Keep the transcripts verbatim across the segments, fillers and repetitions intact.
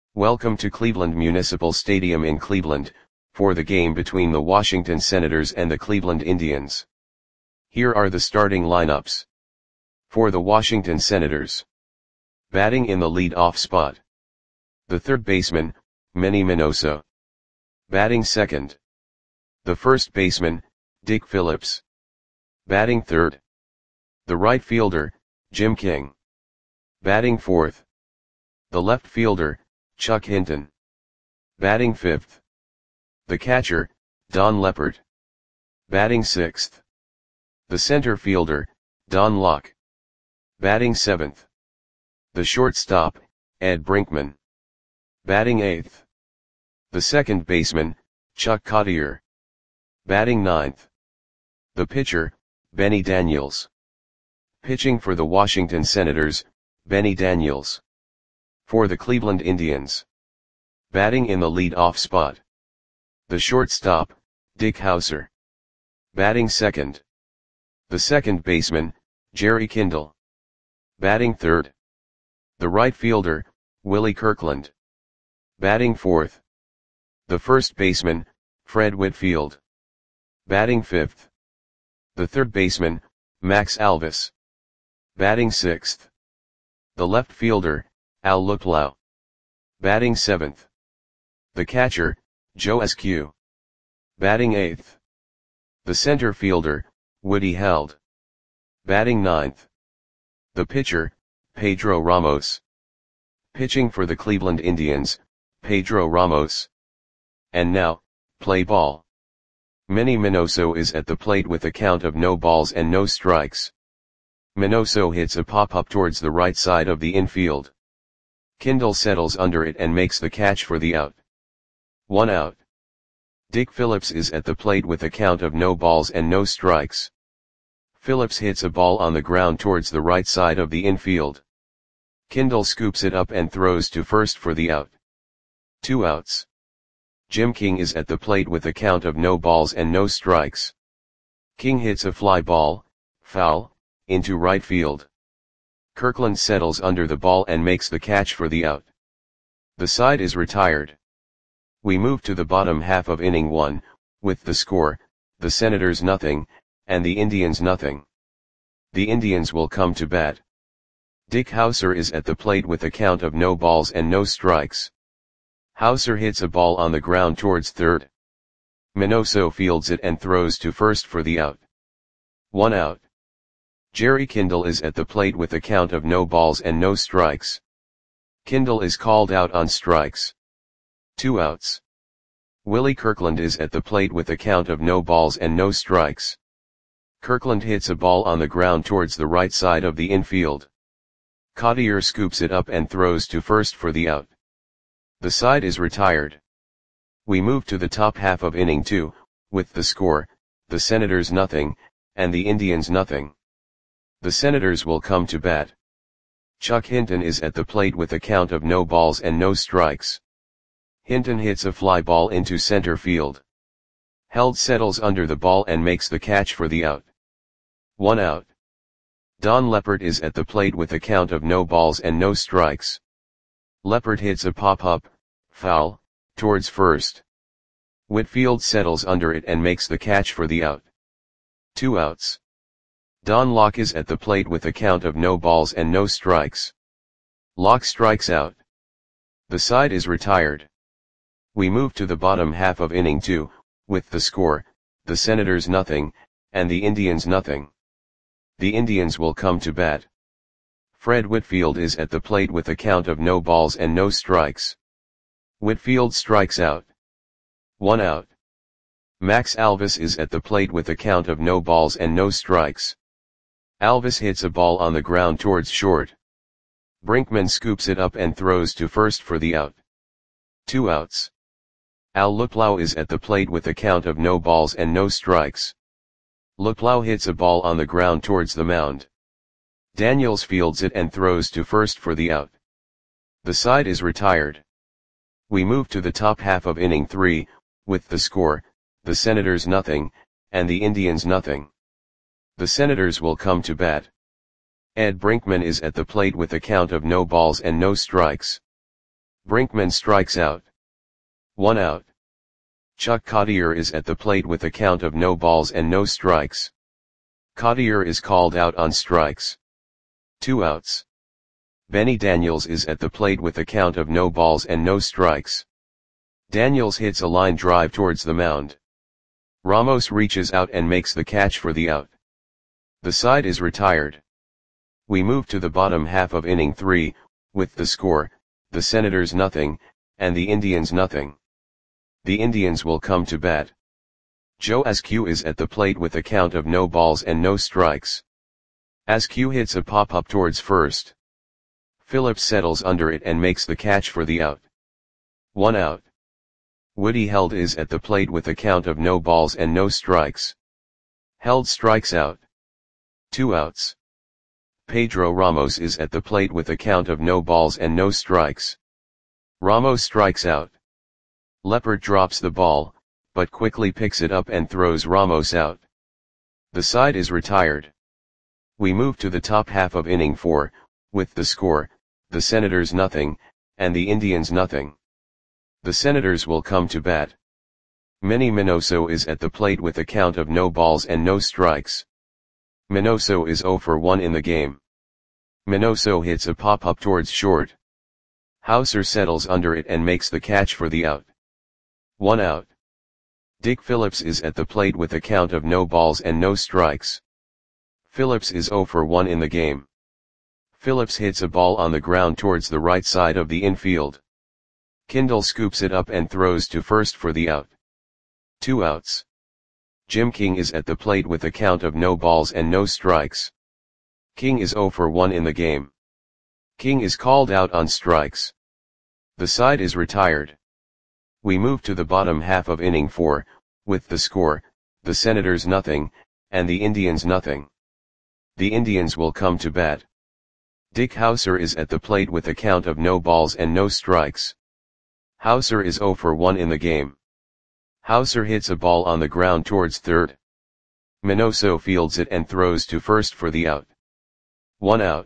Welcome to Cleveland Municipal Stadium in Cleveland, for the game between the Washington Senators and the Cleveland Indians. Here are the starting lineups. For the Washington Senators. Batting in the lead-off spot. The third baseman, Manny Minoso. Batting second. The first baseman, Dick Phillips. Batting third. The right fielder, Jim King. Batting fourth. The left fielder, Chuck Hinton. Batting fifth. The catcher, Don Leppert. Batting sixth. The center fielder, Don Locke. Batting seventh. The shortstop, Ed Brinkman. Batting eighth. The second baseman, Chuck Cottier. Batting ninth. The pitcher, Benny Daniels. Pitching for the Washington Senators, Benny Daniels. For the Cleveland Indians. Batting in the lead-off spot. The shortstop, Dick Howser. Batting second. The second baseman, Jerry Kindle. Batting third. The right fielder, Willie Kirkland. Batting fourth. The first baseman, Fred Whitfield. Batting fifth. The third baseman, Max Alvis. Batting sixth. The left fielder, Al Luplow. Batting seventh. The catcher, Joe Eskew. Batting eighth. The center fielder, Woody Held. Batting ninth. The pitcher, Pedro Ramos. Pitching for the Cleveland Indians, Pedro Ramos. And now, play ball. Manny Minoso is at the plate with a count of no balls and no strikes. Minoso hits a pop-up towards the right side of the infield. Kindle settles under it and makes the catch for the out. One out. Dick Phillips is at the plate with a count of no balls and no strikes. Phillips hits a ball on the ground towards the right side of the infield. Kindle scoops it up and throws to first for the out. Two outs. Jim King is at the plate with a count of no balls and no strikes. King hits a fly ball, foul, into right field. Kirkland settles under the ball and makes the catch for the out. The side is retired. We move to the bottom half of inning one, with the score, the Senators nothing, and the Indians nothing. The Indians will come to bat. Dick Howser is at the plate with a count of no balls and no strikes. Howser hits a ball on the ground towards third. Minoso fields it and throws to first for the out. One out. Jerry Kindle is at the plate with a count of no balls and no strikes. Kindle is called out on strikes. Two outs. Willie Kirkland is at the plate with a count of no balls and no strikes. Kirkland hits a ball on the ground towards the right side of the infield. Cottier scoops it up and throws to first for the out. The side is retired. We move to the top half of inning two, with the score, the Senators nothing, and the Indians nothing. The Senators will come to bat. Chuck Hinton is at the plate with a count of no balls and no strikes. Hinton hits a fly ball into center field. Held settles under the ball and makes the catch for the out. One out. Don Leppert is at the plate with a count of no balls and no strikes. Leppert hits a pop-up, foul, towards first. Whitfield settles under it and makes the catch for the out. Two outs. Don Locke is at the plate with a count of no balls and no strikes. Locke strikes out. The side is retired. We move to the bottom half of inning two, with the score, the Senators nothing, and the Indians nothing. The Indians will come to bat. Fred Whitfield is at the plate with a count of no balls and no strikes. Whitfield strikes out. One out. Max Alvis is at the plate with a count of no balls and no strikes. Alvis hits a ball on the ground towards short. Brinkman scoops it up and throws to first for the out. Two outs. Al Luplow is at the plate with a count of no balls and no strikes. Luplow hits a ball on the ground towards the mound. Daniels fields it and throws to first for the out. The side is retired. We move to the top half of inning three, with the score, the Senators nothing, and the Indians nothing. The Senators will come to bat. Ed Brinkman is at the plate with a count of no balls and no strikes. Brinkman strikes out. One out. Chuck Cottier is at the plate with a count of no balls and no strikes. Cottier is called out on strikes. Two outs. Benny Daniels is at the plate with a count of no balls and no strikes. Daniels hits a line drive towards the mound. Ramos reaches out and makes the catch for the out. The side is retired. We move to the bottom half of inning three, with the score, the Senators nothing, and the Indians nothing. The Indians will come to bat. Joe Askew is at the plate with a count of no balls and no strikes. Askew hits a pop-up towards first. Phillips settles under it and makes the catch for the out. One out. Woody Held is at the plate with a count of no balls and no strikes. Held strikes out. Two outs. Pedro Ramos is at the plate with a count of no balls and no strikes. Ramos strikes out. Leppert drops the ball, but quickly picks it up and throws Ramos out. The side is retired. We move to the top half of inning four, with the score, the Senators nothing, and the Indians nothing. The Senators will come to bat. Manny Minoso is at the plate with a count of no balls and no strikes. Minoso is oh for one in the game. Minoso hits a pop-up towards short. Hauser settles under it and makes the catch for the out. One out. Dick Phillips is at the plate with a count of no balls and no strikes. Phillips is oh for one in the game. Phillips hits a ball on the ground towards the right side of the infield. Kindle scoops it up and throws to first for the out. Two outs. Jim King is at the plate with a count of no balls and no strikes. King is oh for one in the game. King is called out on strikes. The side is retired. We move to the bottom half of inning four, with the score, the Senators nothing, and the Indians nothing. The Indians will come to bat. Dick Hauser is at the plate with a count of no balls and no strikes. Hauser is oh for one in the game. Hauser hits a ball on the ground towards third. Minoso fields it and throws to first for the out. One out.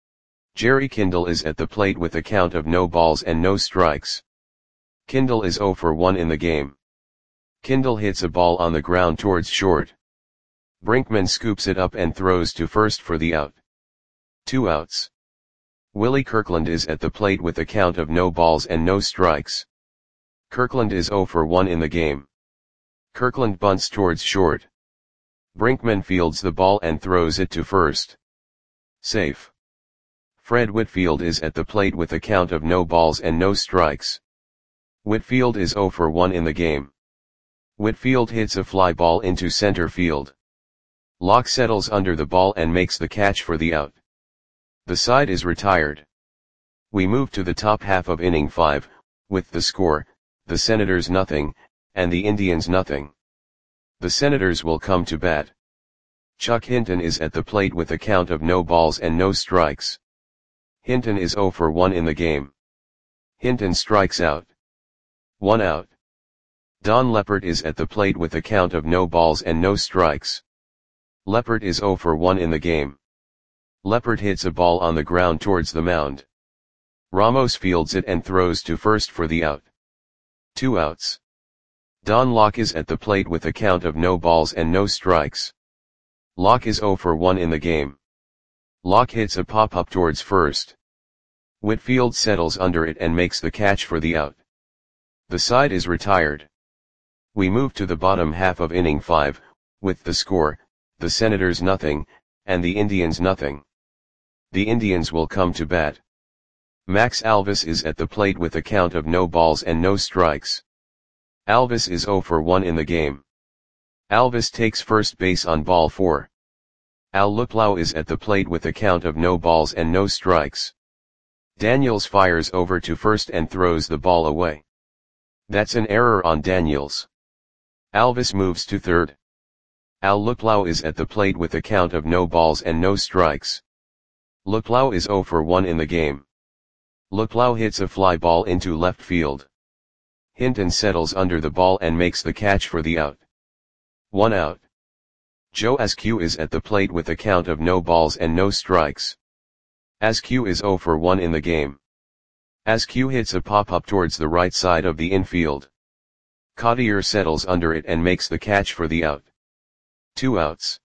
Jerry Kindle is at the plate with a count of no balls and no strikes. Kindle is oh for one in the game. Kindle hits a ball on the ground towards short. Brinkman scoops it up and throws to first for the out. Two outs. Willie Kirkland is at the plate with a count of no balls and no strikes. Kirkland is oh for one in the game. Kirkland bunts towards short. Brinkman fields the ball and throws it to first. Safe. Fred Whitfield is at the plate with a count of no balls and no strikes. Whitfield is oh for one in the game. Whitfield hits a fly ball into center field. Locke settles under the ball and makes the catch for the out. The side is retired. We move to the top half of inning five, with the score, the Senators nothing, and the Indians nothing. The Senators will come to bat. Chuck Hinton is at the plate with a count of no balls and no strikes. Hinton is oh for one in the game. Hinton strikes out. One out. Don Leppert is at the plate with a count of no balls and no strikes. Leppert is oh for one in the game. Leppert hits a ball on the ground towards the mound. Ramos fields it and throws to first for the out. Two outs. Don Locke is at the plate with a count of no balls and no strikes. Locke is oh for one in the game. Locke hits a pop-up towards first. Whitfield settles under it and makes the catch for the out. The side is retired. We move to the bottom half of inning five, with the score, the Senators nothing, and the Indians nothing. The Indians will come to bat. Max Alvis is at the plate with a count of no balls and no strikes. Alvis is oh for one in the game. Alvis takes first base on ball four. Al Luplow is at the plate with a count of no balls and no strikes. Daniels fires over to first and throws the ball away. That's an error on Daniels. Alvis moves to third. Al Luplow is at the plate with a count of no balls and no strikes. Luplow is oh for one in the game. Luplow hits a fly ball into left field. Hinton settles under the ball and makes the catch for the out. One out. Joe Askew is at the plate with a count of no balls and no strikes. Askew is oh for one in the game. Askew hits a pop-up towards the right side of the infield. Cottier settles under it and makes the catch for the out. Two outs.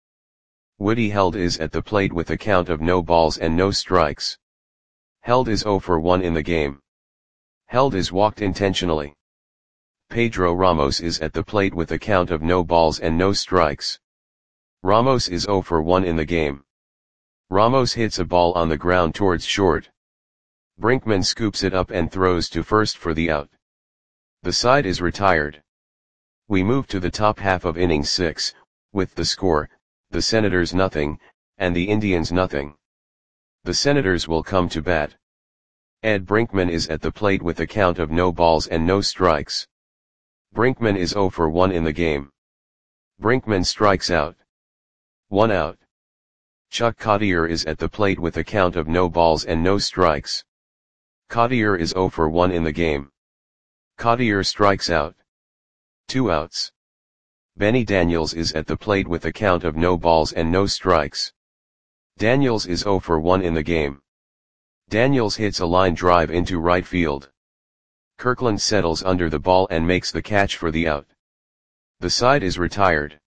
Woody Held is at the plate with a count of no balls and no strikes. Held is zero for one in the game. Held is walked intentionally. Pedro Ramos is at the plate with a count of no balls and no strikes. Ramos is zero for one in the game. Ramos hits a ball on the ground towards short. Brinkman scoops it up and throws to first for the out. The side is retired. We move to the top half of inning six, with the score, the Senators nothing, and the Indians nothing. The Senators will come to bat. Ed Brinkman is at the plate with a count of no balls and no strikes. Brinkman is zero for one in the game. Brinkman strikes out. One out. Chuck Cottier is at the plate with a count of no balls and no strikes. Cottier is zero for one in the game. Cottier strikes out. Two outs. Benny Daniels is at the plate with a count of no balls and no strikes. Daniels is zero for one in the game. Daniels hits a line drive into right field. Kirkland settles under the ball and makes the catch for the out. The side is retired.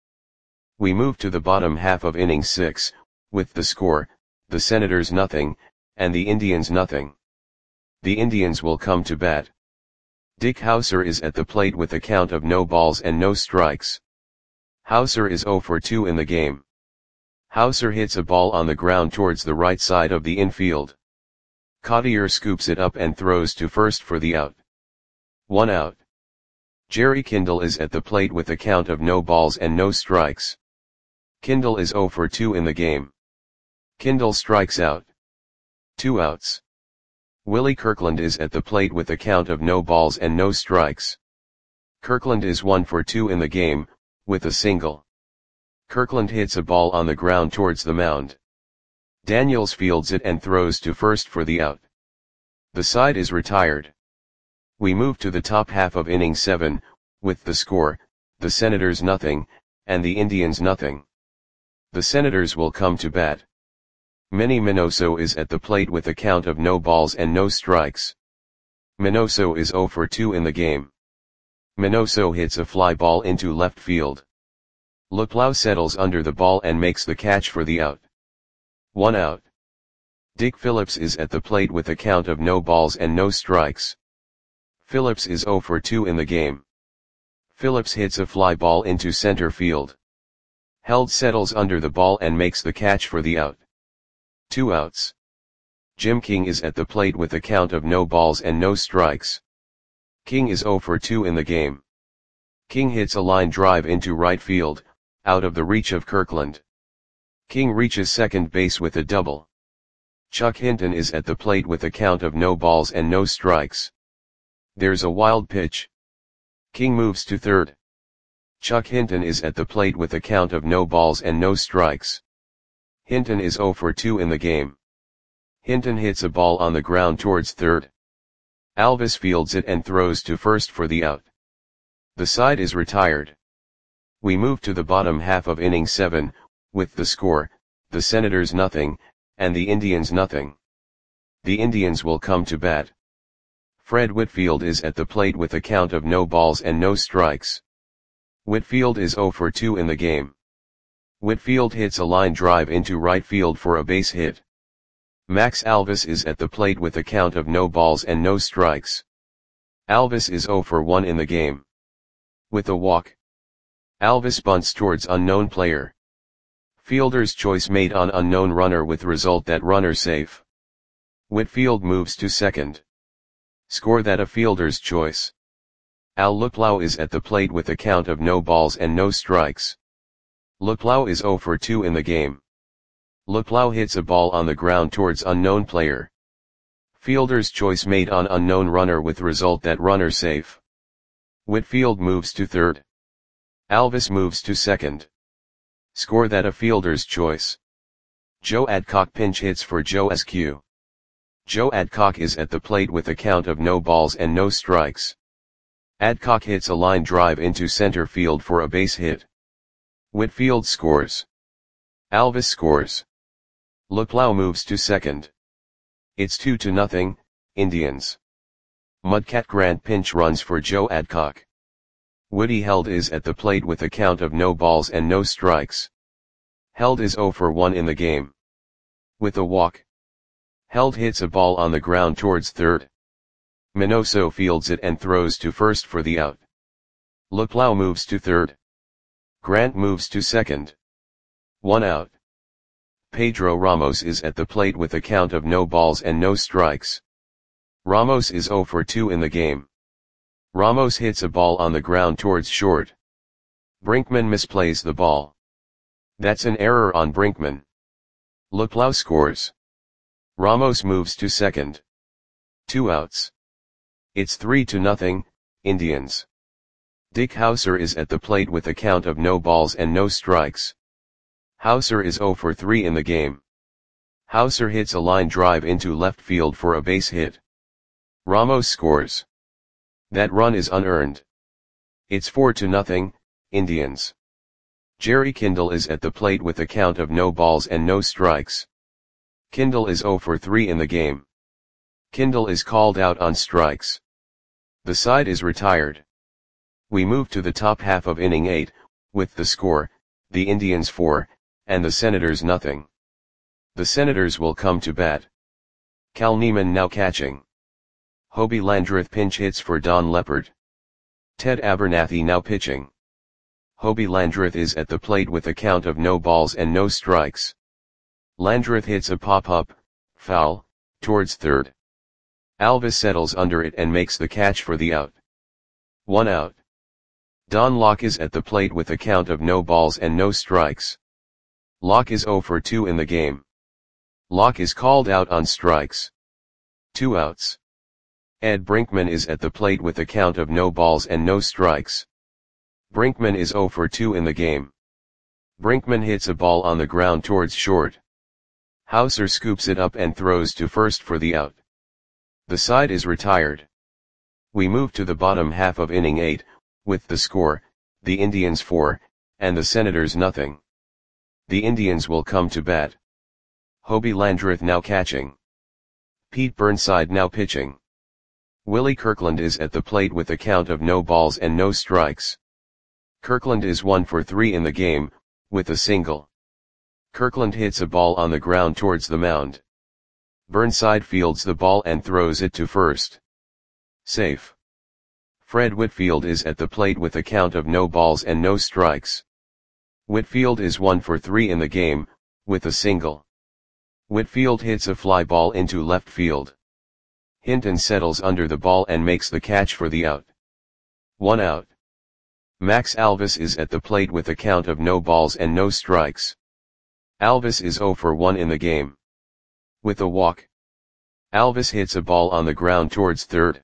We move to the bottom half of inning six, with the score, the Senators nothing, and the Indians nothing. The Indians will come to bat. Dick Hauser is at the plate with a count of no balls and no strikes. Hauser is zero for two in the game. Hauser hits a ball on the ground towards the right side of the infield. Cottier scoops it up and throws to first for the out. One out. Jerry Kindle is at the plate with a count of no balls and no strikes. Kindle is zero for two in the game. Kindle strikes out. Two outs. Willie Kirkland is at the plate with a count of no balls and no strikes. Kirkland is one for two in the game, with a single. Kirkland hits a ball on the ground towards the mound. Daniels fields it and throws to first for the out. The side is retired. We move to the top half of inning seven, with the score, the Senators nothing, and the Indians nothing. The Senators will come to bat. Manny Minoso is at the plate with a count of no balls and no strikes. Minoso is zero for two in the game. Minoso hits a fly ball into left field. Luplow settles under the ball and makes the catch for the out. One out. Dick Phillips is at the plate with a count of no balls and no strikes. Phillips is zero for two in the game. Phillips hits a fly ball into center field. Held settles under the ball and makes the catch for the out. Two outs. Jim King is at the plate with a count of no balls and no strikes. King is zero for two in the game. King hits a line drive into right field, out of the reach of Kirkland. King reaches second base with a double. Chuck Hinton is at the plate with a count of no balls and no strikes. There's a wild pitch. King moves to third. Chuck Hinton is at the plate with a count of no balls and no strikes. Hinton is zero for two in the game. Hinton hits a ball on the ground towards third. Alvis fields it and throws to first for the out. The side is retired. We move to the bottom half of inning seven, with the score, the Senators nothing, and the Indians nothing. The Indians will come to bat. Fred Whitfield is at the plate with a count of no balls and no strikes. Whitfield is zero for two in the game. Whitfield hits a line drive into right field for a base hit. Max Alvis is at the plate with a count of no balls and no strikes. Alvis is zero for one in the game. With a walk. Alvis bunts towards unknown player. Fielder's choice made on unknown runner with result that runner safe. Whitfield moves to second. Score that a fielder's choice. Al Luplow is at the plate with a count of no balls and no strikes. Luplow is zero for two in the game. Luplow hits a ball on the ground towards unknown player. Fielder's choice made on unknown runner with result that runner safe. Whitfield moves to third. Alvis moves to second. Score that a fielder's choice. Joe Adcock pinch hits for Joe Askew. Joe Adcock is at the plate with a count of no balls and no strikes. Adcock hits a line drive into center field for a base hit. Whitfield scores. Alvis scores. Luplow moves to second. It's two to nothing, Indians. Mudcat Grant pinch runs for Joe Adcock. Woody Held is at the plate with a count of no balls and no strikes. Held is oh for one in the game. With a walk. Held hits a ball on the ground towards third. Minoso fields it and throws to first for the out. Luplow moves to third. Grant moves to second. One out. Pedro Ramos is at the plate with a count of no balls and no strikes. Ramos is oh for two in the game. Ramos hits a ball on the ground towards short. Brinkman misplays the ball. That's an error on Brinkman. Luplow scores. Ramos moves to second. Two outs. It's three to nothing, Indians. Dick Hauser is at the plate with a count of no balls and no strikes. Hauser is oh for three in the game. Hauser hits a line drive into left field for a base hit. Ramos scores. That run is unearned. It's four to nothing, Indians. Jerry Kindle is at the plate with a count of no balls and no strikes. Kindle is oh for three in the game. Kindle is called out on strikes. The side is retired. We move to the top half of inning eight, with the score, the Indians four, and the Senators nothing. The Senators will come to bat. Cal Neiman now catching. Hobie Landreth pinch hits for Don Leppard. Ted Abernathy now pitching. Hobie Landreth is at the plate with a count of no balls and no strikes. Landreth hits a pop-up, foul, towards third. Alvis settles under it and makes the catch for the out. One out. Don Locke is at the plate with a count of no balls and no strikes. Locke is oh for two in the game. Locke is called out on strikes. Two outs. Ed Brinkman is at the plate with a count of no balls and no strikes. Brinkman is oh for two in the game. Brinkman hits a ball on the ground towards short. Hauser scoops it up and throws to first for the out. The side is retired. We move to the bottom half of inning eight, with the score, the Indians four, and the Senators nothing. The Indians will come to bat. Hobie Landreth now catching. Pete Burnside now pitching. Willie Kirkland is at the plate with a count of no balls and no strikes. Kirkland is one for three in the game, with a single. Kirkland hits a ball on the ground towards the mound. Burnside fields the ball and throws it to first. Safe. Fred Whitfield is at the plate with a count of no balls and no strikes. Whitfield is one for three in the game, with a single. Whitfield hits a fly ball into left field. Hinton settles under the ball and makes the catch for the out. One out. Max Alvis is at the plate with a count of no balls and no strikes. Alvis is oh for one in the game. With a walk. Alvis hits a ball on the ground towards third.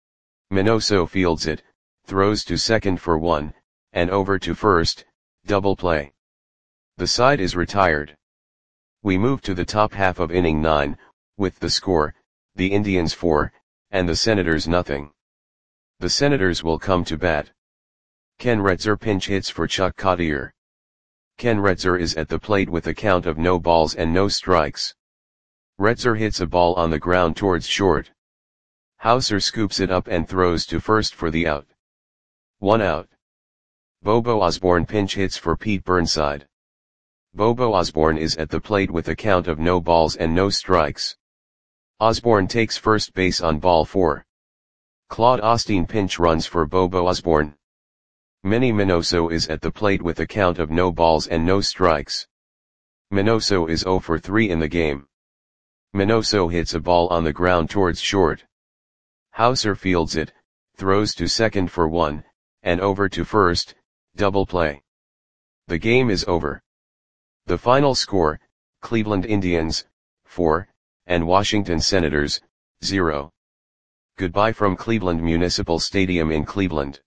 Minoso fields it, throws to second for one, and over to first, double play. The side is retired. We move to the top half of inning nine, with the score, the Indians four, and the Senators nothing. The Senators will come to bat. Ken Retzer pinch hits for Chuck Cottier. Ken Retzer is at the plate with a count of no balls and no strikes. Retzer hits a ball on the ground towards short. Hauser scoops it up and throws to first for the out. One out. Bobo Osborne pinch hits for Pete Burnside. Bobo Osborne is at the plate with a count of no balls and no strikes. Osborne takes first base on ball four. Claude Osteen pinch runs for Bobo Osborne. Manny Minoso is at the plate with a count of no balls and no strikes. Minoso is oh for three in the game. Minoso hits a ball on the ground towards short. Hauser fields it, throws to second for one, and over to first, double play. The game is over. The final score, Cleveland Indians, four, and Washington Senators, zero. Goodbye from Cleveland Municipal Stadium in Cleveland.